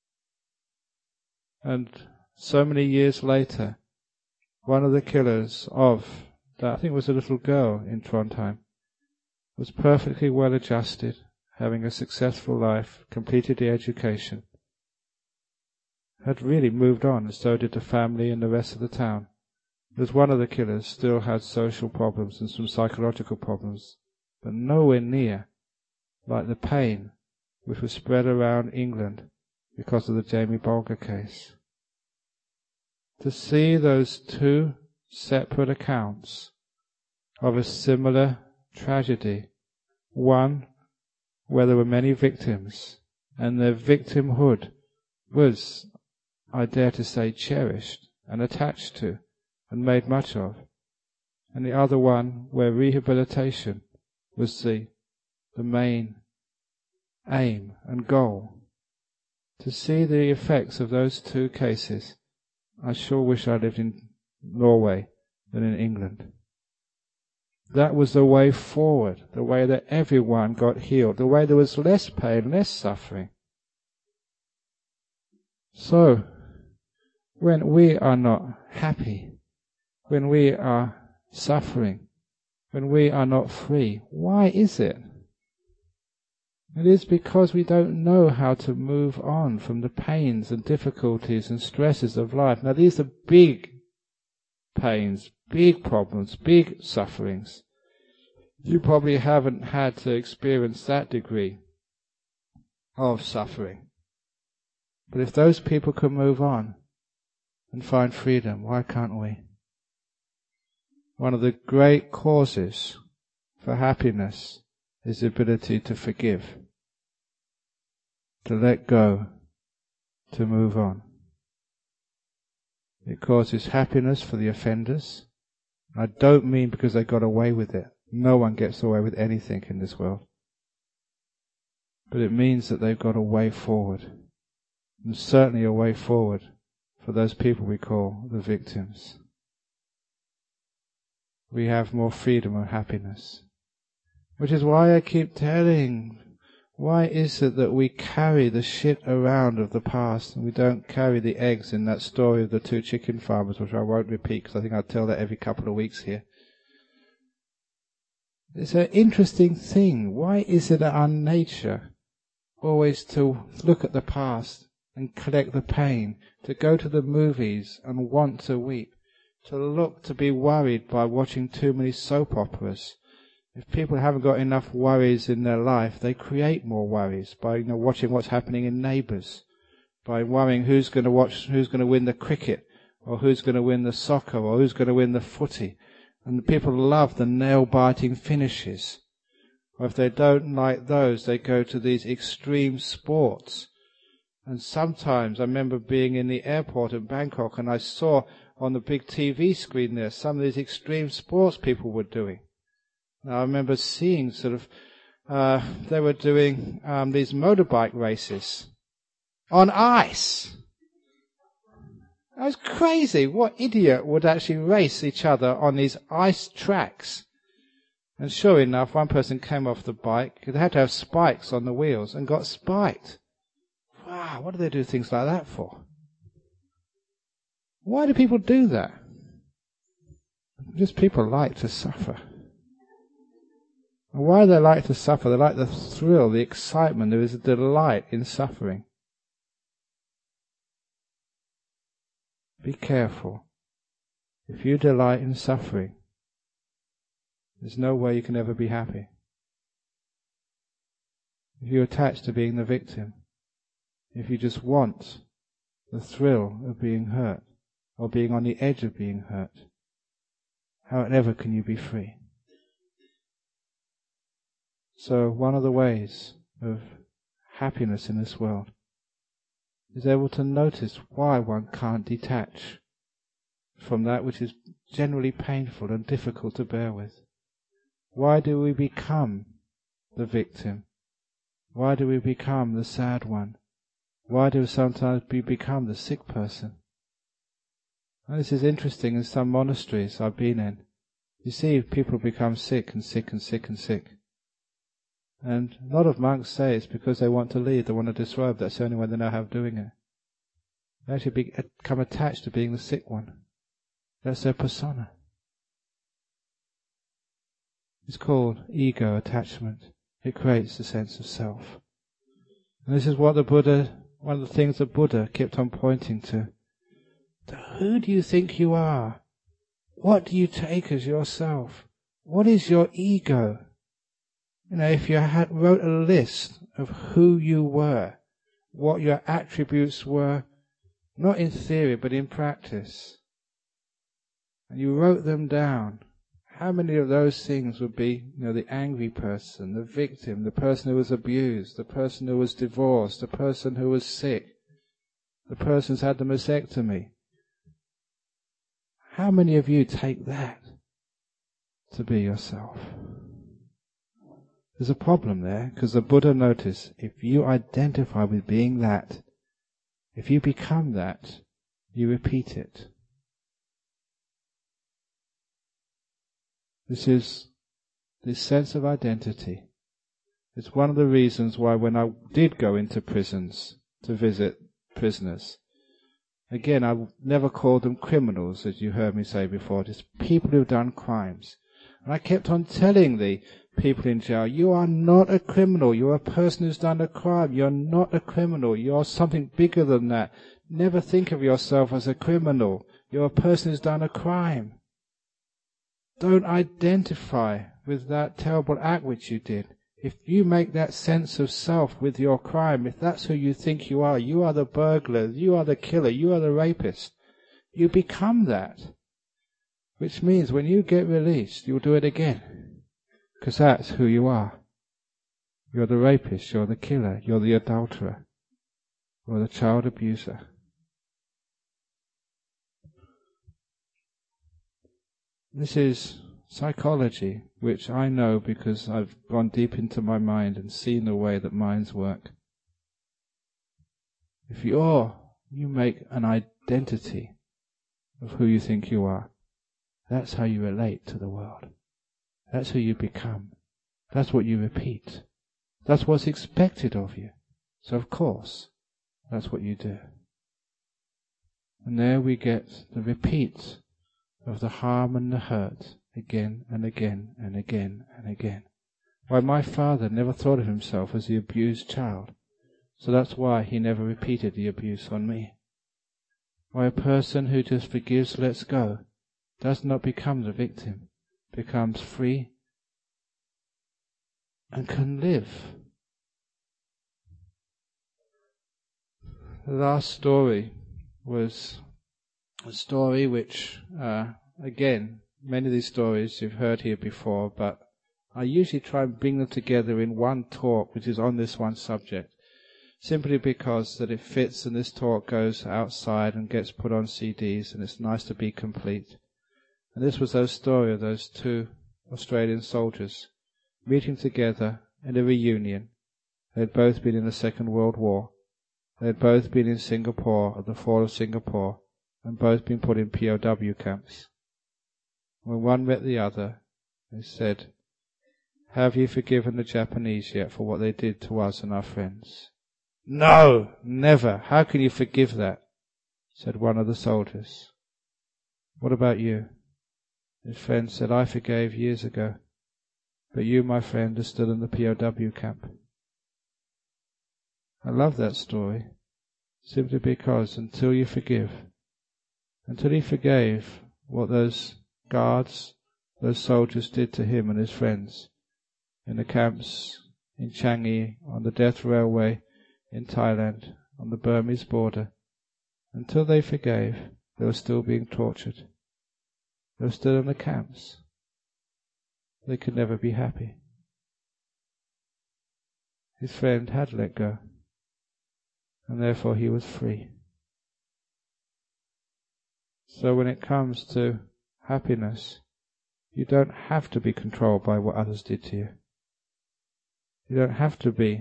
And so many years later, one of the killers of, that I think was a little girl in Trondheim, was perfectly well adjusted, having a successful life, completed the education, had really moved on, and so did the family and the rest of the town. Because one of the killers still had social problems and some psychological problems, but nowhere near like the pain which was spread around England because of the Jamie Bulger case. To see those two separate accounts of a similar tragedy, one where there were many victims, and their victimhood was, I dare to say, cherished and attached to and made much of, and the other one where rehabilitation was the, the main aim and goal. To see the effects of those two cases, I sure wish I lived in Norway than in England. That was the way forward, the way that everyone got healed, the way there was less pain, less suffering. So, when we are not happy, when we are suffering, when we are not free, why is it? It is because we don't know how to move on from the pains and difficulties and stresses of life. Now, these are big pains, big problems, big sufferings. You probably haven't had to experience that degree of suffering. But if those people can move on and find freedom, why can't we? One of the great causes for happiness is the ability to forgive, to let go, to move on. It causes happiness for the offenders. I don't mean because they got away with it. No one gets away with anything in this world. But it means that they've got a way forward. And certainly a way forward for those people we call the victims. We have more freedom and happiness. Which is why I keep telling, why is it that we carry the shit around of the past and we don't carry the eggs in that story of the two chicken farmers, which I won't repeat because I think I tell that every couple of weeks here. It's an interesting thing. Why is it our nature always to look at the past and collect the pain, to go to the movies and want to weep, to look to be worried by watching too many soap operas? If people haven't got enough worries in their life, they create more worries by, you know, watching what's happening in Neighbours, by worrying who's going to watch, who's going to win the cricket, or who's going to win the soccer, or who's going to win the footy. And the people love the nail-biting finishes. Or if they don't like those, they go to these extreme sports. And sometimes I remember being in the airport in Bangkok, and I saw on the big T V screen there some of these extreme sports people were doing. I remember seeing sort of, uh, they were doing um, these motorbike races on ice. That was crazy. What idiot would actually race each other on these ice tracks? And sure enough, one person came off the bike. They had to have spikes on the wheels and got spiked. Wow, what do they do things like that for? Why do people do that? Just people like to suffer. Why do they like to suffer? They like the thrill, the excitement. There is a delight in suffering. Be careful. If you delight in suffering, there's no way you can ever be happy. If you attach to being the victim, if you just want the thrill of being hurt, or being on the edge of being hurt, how ever can you be free? So one of the ways of happiness in this world is able to notice why one can't detach from that which is generally painful and difficult to bear with. Why do we become the victim? Why do we become the sad one? Why do sometimes we become the sick person? And this is interesting in some monasteries I've been in. You see people become sick and sick and sick and sick. And a lot of monks say it's because they want to leave, they want to disrobe, that's the only way they know how of doing it. They actually become attached to being the sick one. That's their persona. It's called ego attachment. It creates a sense of self. And this is what the Buddha, one of the things the Buddha kept on pointing to. Who do you think you are? What do you take as yourself? What is your ego? You know, if you had wrote a list of who you were, what your attributes were, not in theory but in practice, and you wrote them down, how many of those things would be, you know, the angry person, the victim, the person who was abused, the person who was divorced, the person who was sick, the person who's had the mastectomy? How many of you take that to be yourself? There's a problem there, because the Buddha noticed, if you identify with being that, if you become that, you repeat it. This is this sense of identity. It's one of the reasons why when I did go into prisons to visit prisoners, again, I never called them criminals, as you heard me say before, just people who've done crimes. And I kept on telling the people in jail, you are not a criminal, you're a person who's done a crime, you're not a criminal, you're something bigger than that. Never think of yourself as a criminal. You're a person who's done a crime. Don't identify with that terrible act which you did. If you make that sense of self with your crime, if that's who you think you are, you are the burglar, you are the killer, you are the rapist, you become that. Which means when you get released, you'll do it again. Because that's who you are. You're the rapist, you're the killer, you're the adulterer, you're the child abuser. This is psychology, which I know because I've gone deep into my mind and seen the way that minds work. If you're, you make an identity of who you think you are, that's how you relate to the world. That's who you become. That's what you repeat. That's what's expected of you. So of course, that's what you do. And there we get the repeat of the harm and the hurt again and again and again and again. Why, my father never thought of himself as the abused child, so that's why he never repeated the abuse on me. Why, a person who just forgives, lets go, does not become the victim, becomes free and can live. The last story was a story which, uh, again, many of these stories you've heard here before, but I usually try and bring them together in one talk which is on this one subject, simply because that it fits and this talk goes outside and gets put on C Ds and it's nice to be complete. And this was those story of those two Australian soldiers meeting together in a reunion. They had both been in the Second World War. They had both been in Singapore at the fall of Singapore and both been put in P O W camps. When one met the other, they said, "Have you forgiven the Japanese yet for what they did to us and our friends?" "No, never. How can you forgive that?" said one of the soldiers. "What about you?" His friend said, "I forgave years ago, but you, my friend, are still in the P O W camp." I love that story, simply because until you forgive, until he forgave what those guards, those soldiers did to him and his friends in the camps in Changi, on the death railway in Thailand, on the Burmese border, until they forgave, they were still being tortured. They were still in the camps. They could never be happy. His friend had let go, and therefore he was free. So when it comes to happiness, you don't have to be controlled by what others did to you. You don't have to be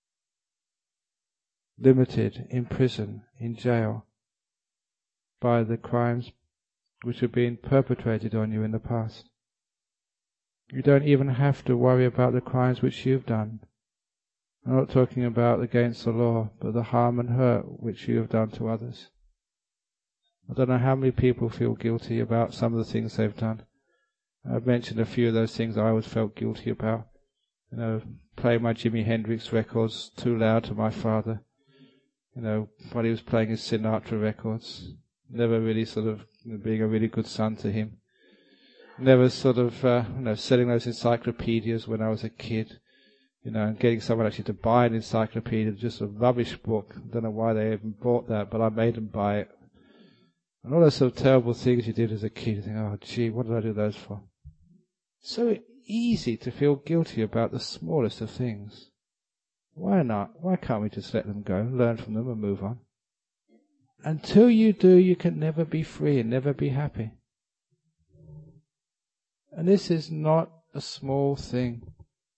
limited in prison, in jail, by the crimes which have been perpetrated on you in the past. You don't even have to worry about the crimes which you've done. I'm not talking about against the law, but the harm and hurt which you have done to others. I don't know how many people feel guilty about some of the things they've done. I've mentioned a few of those things I always felt guilty about. You know, playing my Jimi Hendrix records too loud to my father. You know, while he was playing his Sinatra records. Never really sort of you know, being a really good son to him. Never sort of, uh, you know, selling those encyclopedias when I was a kid. You know, and getting someone actually to buy an encyclopedia, just a rubbish book. I don't know why they even bought that, but I made them buy it. And all those sort of terrible things you did as a kid, you think, oh gee, what did I do those for? So easy to feel guilty about the smallest of things. Why not? Why can't we just let them go, learn from them and move on? Until you do, you can never be free and never be happy. And this is not a small thing.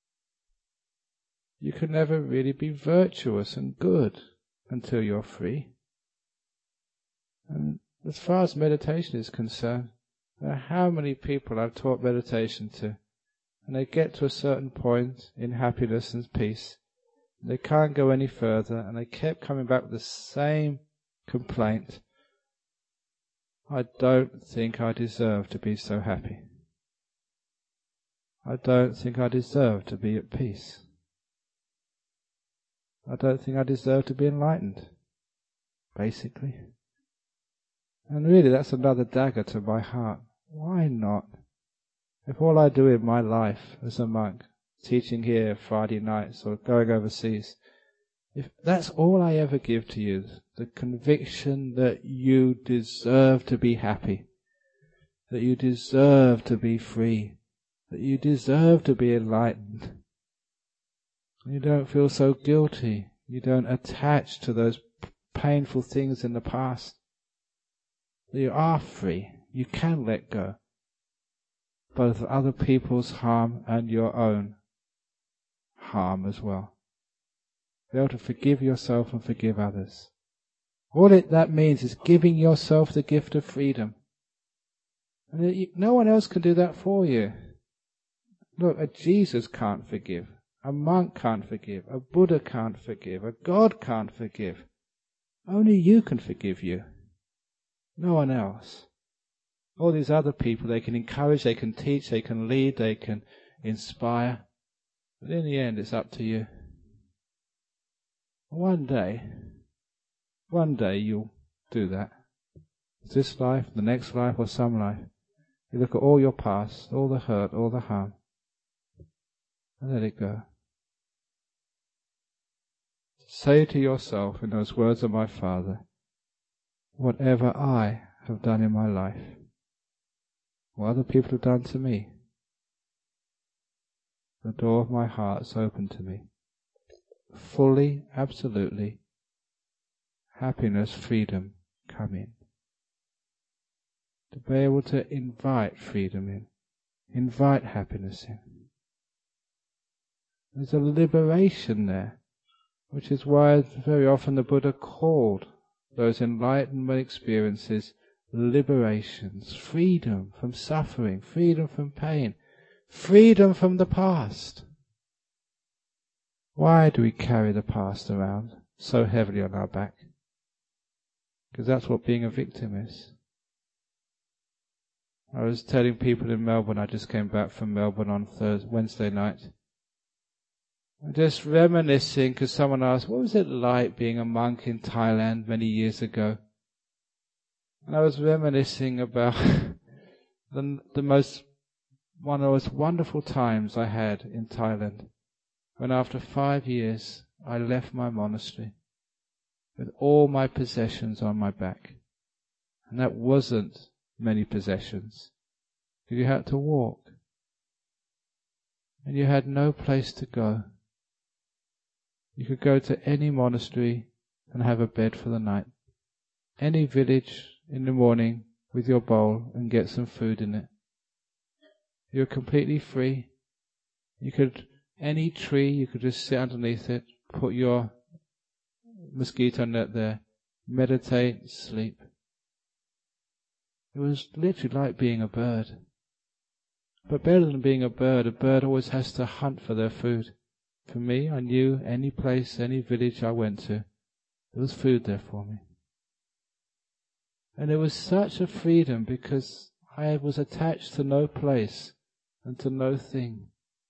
You can never really be virtuous and good until you're free. And as far as meditation is concerned, there are how many people I've taught meditation to, and they get to a certain point in happiness and peace, and they can't go any further, and they kept coming back with the same complaint. I don't think I deserve to be so happy. I don't think I deserve to be at peace. I don't think I deserve to be enlightened, basically. And really that's another dagger to my heart. Why not? If all I do in my life as a monk, teaching here Friday nights or going overseas, if that's all I ever give to you, the conviction that you deserve to be happy, that you deserve to be free, that you deserve to be enlightened, you don't feel so guilty, you don't attach to those painful things in the past, that you are free, you can let go, both other people's harm and your own harm as well. Be able to forgive yourself and forgive others. All it, that means is giving yourself the gift of freedom. And it, no one else can do that for you. Look, a Jesus can't forgive. A monk can't forgive. A Buddha can't forgive. A God can't forgive. Only you can forgive you. No one else. All these other people, they can encourage, they can teach, they can lead, they can inspire. But in the end, it's up to you. One day, one day you'll do that. This life, the next life, or some life. You look at all your past, all the hurt, all the harm, and let it go. Say to yourself in those words of my Father, whatever I have done in my life, what other people have done to me, the door of my heart is open to me. Fully, absolutely, happiness, freedom come in. To be able to invite freedom in, invite happiness in. There's a liberation there, which is why very often the Buddha called those enlightenment experiences liberations, freedom from suffering, freedom from pain, freedom from the past. Why do we carry the past around so heavily on our back? Because that's what being a victim is. I was telling people in Melbourne, I just came back from Melbourne on Thursday, Wednesday night. I'm just reminiscing because someone asked, what was it like being a monk in Thailand many years ago? And I was reminiscing about the, the most, one of the most wonderful times I had in Thailand, when after five years I left my monastery with all my possessions on my back. And that wasn't many possessions, because you had to walk. And you had no place to go. You could go to any monastery and have a bed for the night. Any village in the morning with your bowl and get some food in it. You were completely free. You could, any tree, you could just sit underneath it, put your mosquito net there, meditate, sleep. It was literally like being a bird. But better than being a bird, a bird always has to hunt for their food. For me, I knew any place, any village I went to, there was food there for me. And it was such a freedom because I was attached to no place and to no thing.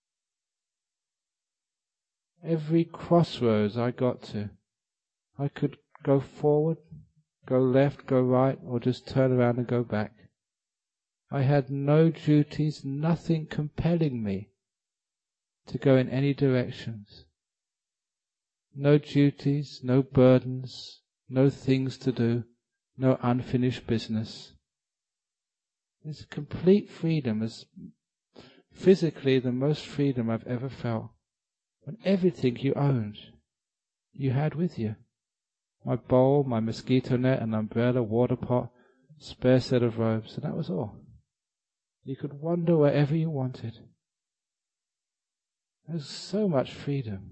Every crossroads I got to, I could go forward, go left, go right, or just turn around and go back. I had no duties, nothing compelling me to go in any directions. No duties, no burdens, no things to do, no unfinished business. It's complete freedom, as physically the most freedom I've ever felt. When everything you owned, you had with you. My bowl, my mosquito net, an umbrella, water pot, spare set of robes, and that was all. You could wander wherever you wanted. There's so much freedom.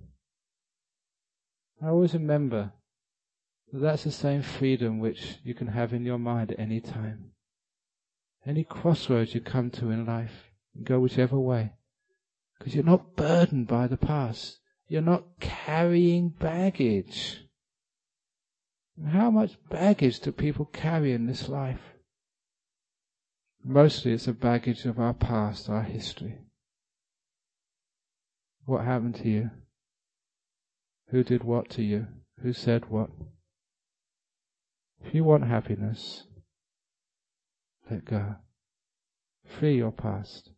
I always remember that that's the same freedom which you can have in your mind at any time. Any crossroads you come to in life, you go whichever way. Because you're not burdened by the past. You're not carrying baggage. How much baggage do people carry in this life? Mostly it's a baggage of our past, our history. What happened to you? Who did what to you? Who said what? If you want happiness, let go. Free your past.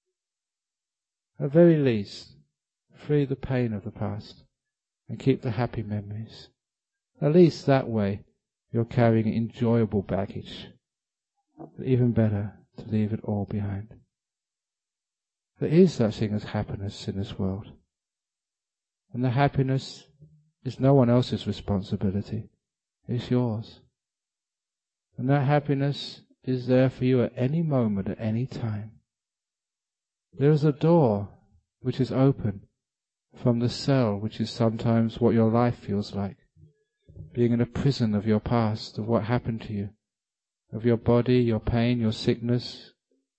At very least, free the pain of the past and keep the happy memories. At least that way you're carrying enjoyable baggage. But even better to leave it all behind. There is such thing as happiness in this world. And the happiness is no one else's responsibility. It's yours. And that happiness is there for you at any moment, at any time. There is a door which is open from the cell which is sometimes what your life feels like, being in a prison of your past, of what happened to you, of your body, your pain, your sickness,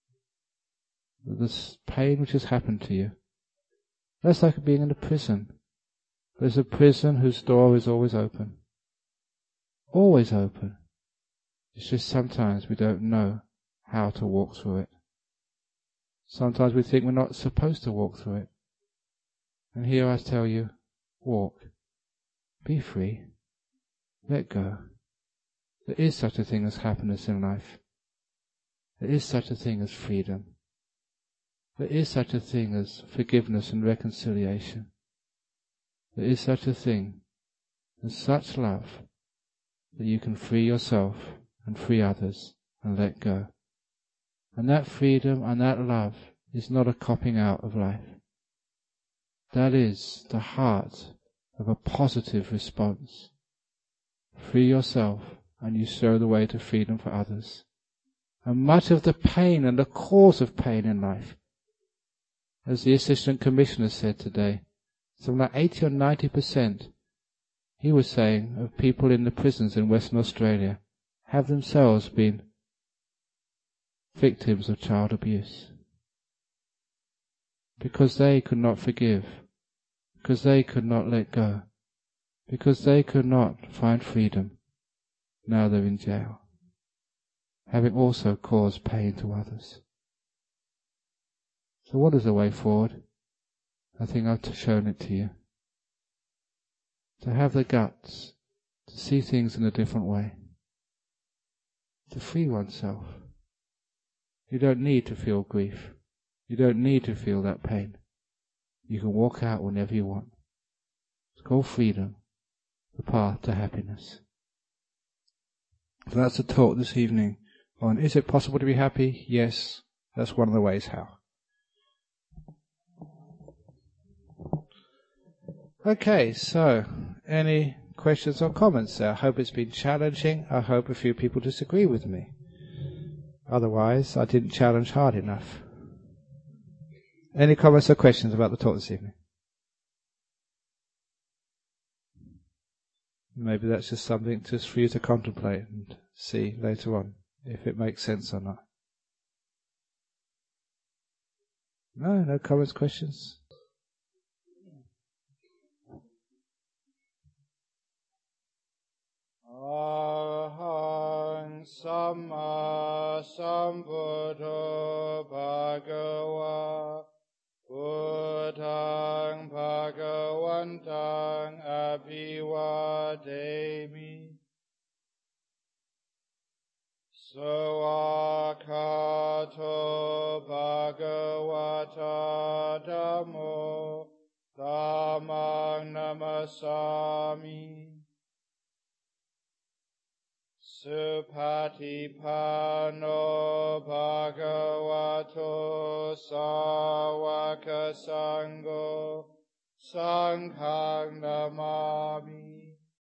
this pain which has happened to you. That's like being in a prison. There's a prison whose door is always open. Always open. It's just sometimes we don't know how to walk through it. Sometimes we think we're not supposed to walk through it. And here I tell you, walk. Be free. Let go. There is such a thing as happiness in life. There is such a thing as freedom. There is such a thing as forgiveness and reconciliation. There is such a thing as such love that you can free yourself and free others and let go. And that freedom and that love is not a copping out of life. That is the heart of a positive response. Free yourself and you show the way to freedom for others. And much of the pain and the cause of pain in life, as the Assistant Commissioner said today, something like eighty or ninety percent, he was saying, of people in the prisons in Western Australia have themselves been victims of child abuse. Because they could not forgive, because they could not let go, because they could not find freedom. Now they're in jail, having also caused pain to others. So what is the way forward? I think I've shown it to you. To have the guts to see things in a different way. To free oneself. You don't need to feel grief. You don't need to feel that pain. You can walk out whenever you want. It's called freedom, the path to happiness. So that's the talk this evening on, is it possible to be happy? Yes, that's one of the ways how. Okay, so any questions or comments there? I hope it's been challenging. I hope a few people disagree with me. Otherwise, I didn't challenge hard enough. Any comments or questions about the talk this evening? Maybe that's just something just for you to contemplate and see later on if it makes sense or not. No, no comments, questions? Ahang Samma Sambuddho Bhagava Buddhaṃ Bhagavantaṃ Abhivademi Sawakato Bhagavata Dhammo Dhammang Namasami Supatipano Bhagavato Sāvaka Sangho Sanghang Namami